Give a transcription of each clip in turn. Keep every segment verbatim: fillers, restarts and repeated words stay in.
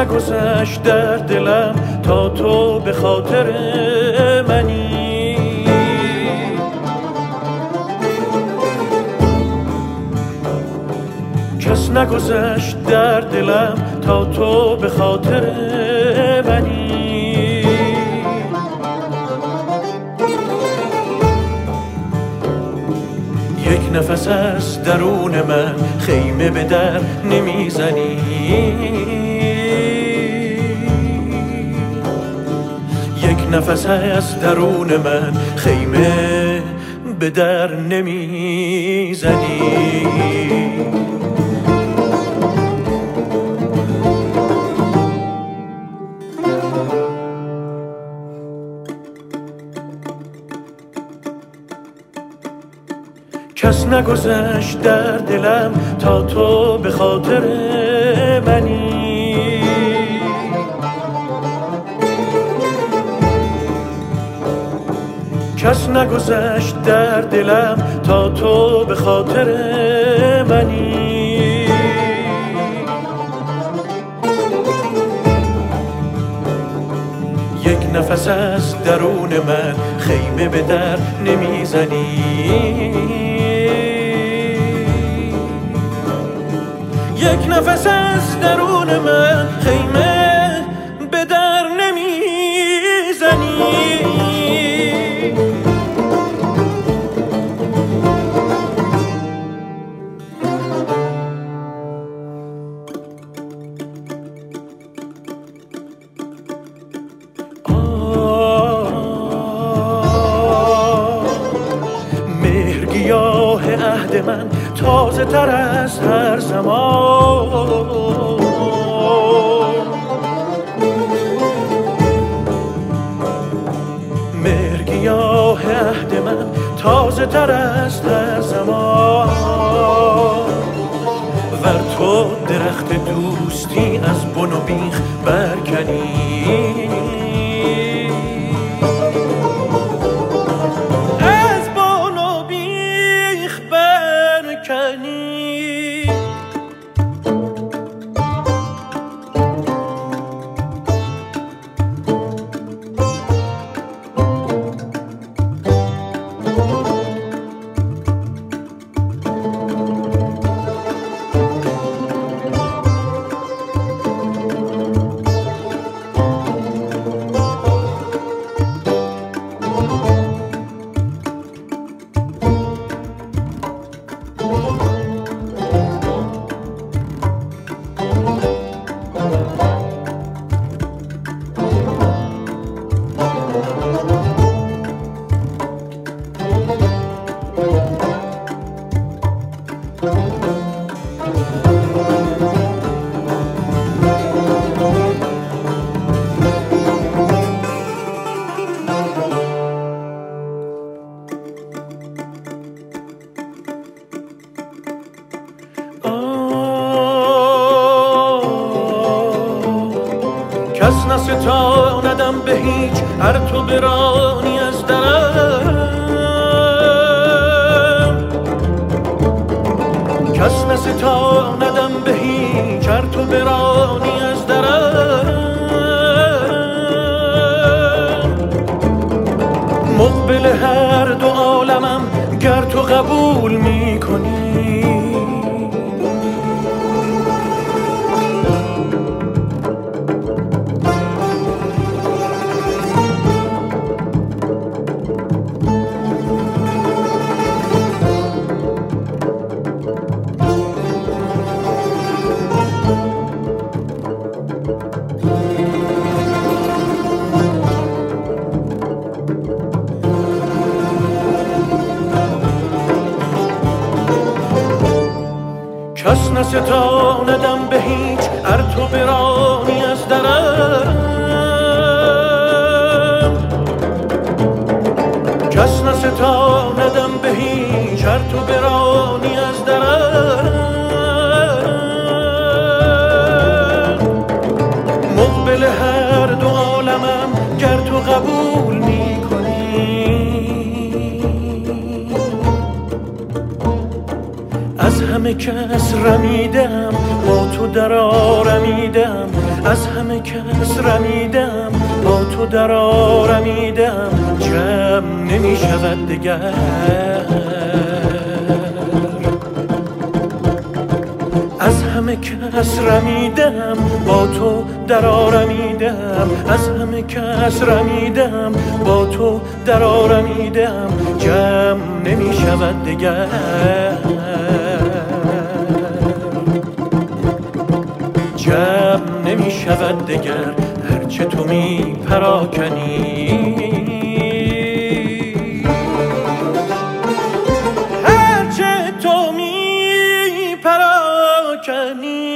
نگذشت در دلم تا تو به خاطر منی. کس نگذشت در دلم تا تو به خاطر منی. یک نفس از درون من خیمه به در نمیزنی. یک نفس از درون من خیمه به در نمیزنی. کس نگذشت در دلم تا تو به خاطر منی. کس نگذشت در دلم تا تو به خاطر منی. یک نفس از درون من خیمه به در نمیزنی. یک نفس از درون من خیمه به در نمیزنی. مهرگیاه عهد من تازه تر از هر زمان. مهرگیاه عهد من تازه تر از هر زمان. ور تو درخت دوستی از بن و بیخ برکنی. کس نستاندم به هیچ هر تو برانی از درم. کس نستاندم به هیچ هر تو برانی از درم. مقبل هر دو عالمم گر تو قبول می کنی. کس نستاندم به هیچ هر تو برانی از درم. کس نستاندم به هیچ هر تو برانی از درم. مقبل هر دو عالمم گر تو قبول می از همه کس رمیدم با تو در آرمیدم. از همه کس رمیدم، با تو در آرمیدم، جمع نمی شود دگر. از همه کس رمیدم، با تو در آرمیدم، از همه کس رمیدم، با تو در آرمیدم، جمع نمی شود دگر. جمع نمی شود دگر، هرچه تو می پراکنی، هرچه تو می پراکنی.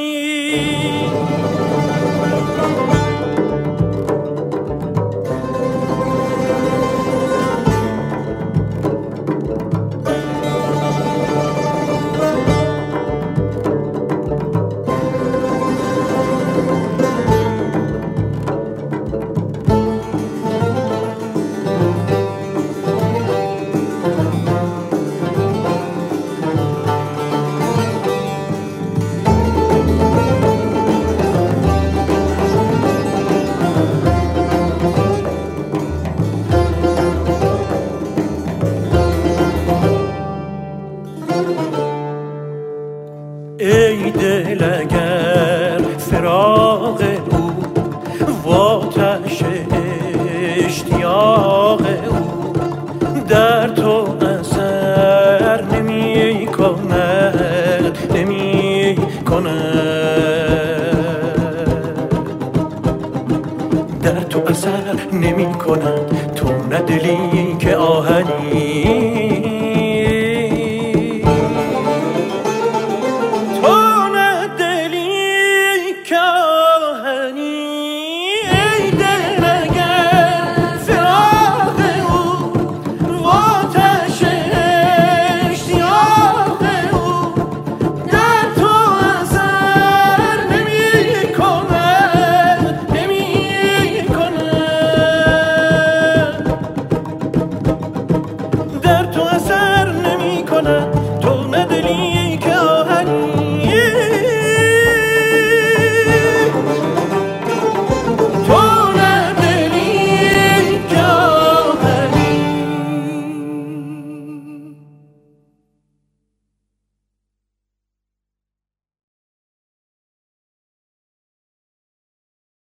ای دل اگر فراق او و آتش اشتیاق او در تو اثر نمی کند، نمی کند، در تو اثر نمی کند، تو نه دلی که آهنی،